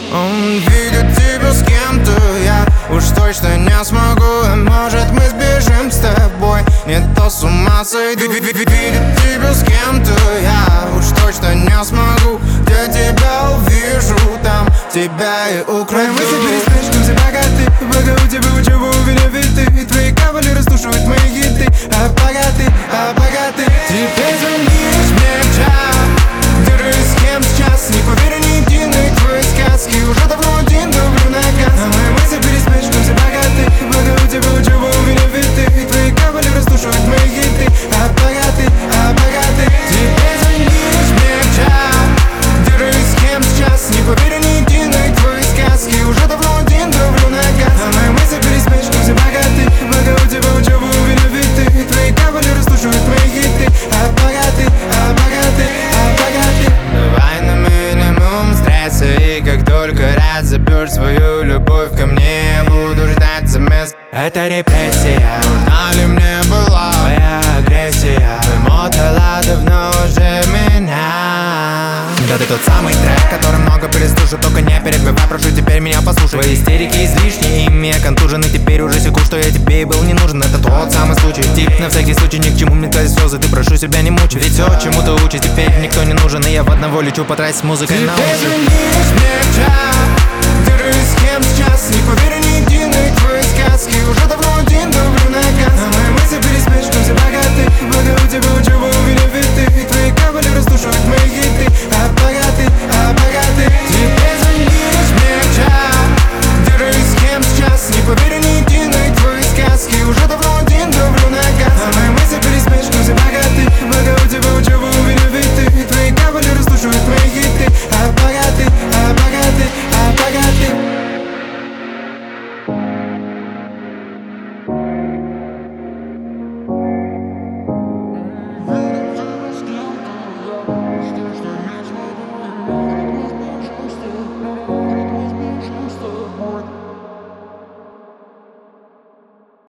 Видеть тебя с кем-то я уж точно не смогу. А может мы сбежим с тобой, не то с ума сойду. Видеть тебя с кем-то я уж точно не смогу. Где тебя увижу, там тебя и украду. Мы теперь спрячемся богаты, пока у тебя учеба, уверен, ведь ты. Твои кавали растушивают мои хиты. А богаты теперь звонишь мне в час. Держись с кем сейчас, не поверю ни единой твоей сказки. Уже давно один давлю на газ. А мои мысли переспрячемся богаты, пока у тебя учеба, уверен, ведь ты. Твои кавали растушивают мои хиты. А богаты теперь звонишь мне в час. Держись с кем сейчас, не поверю ни единой твоей сказки. Уже давно один давлю на газ. А мои мысли переспрячемся богаты, пока у тебя учеба, уверен, ведь ты. Твои кавали растушивают мои хиты. А богаты Давай на минимум стресса. И как только разобьешь свою любовь ко мне, я буду ждать за мест. Это репрессия. Нужна ли мне была твоя агрессия? Вымотала давно уже меня. Да ты тот самый трек, который много переслушал. Только не перебивай, прошу, теперь меня послушай. Твои истерики излишни, ими я контужен. И теперь уже секу, что я тебе и был не нужен. Это тот самый случай, тип, на всякий случай. Ни к чему мне твои слезы, ты прошу себя не мучай. Ведь все, чему ты учишь, теперь никто не нужен. И я в одного лечу потратить с музыкой на уши.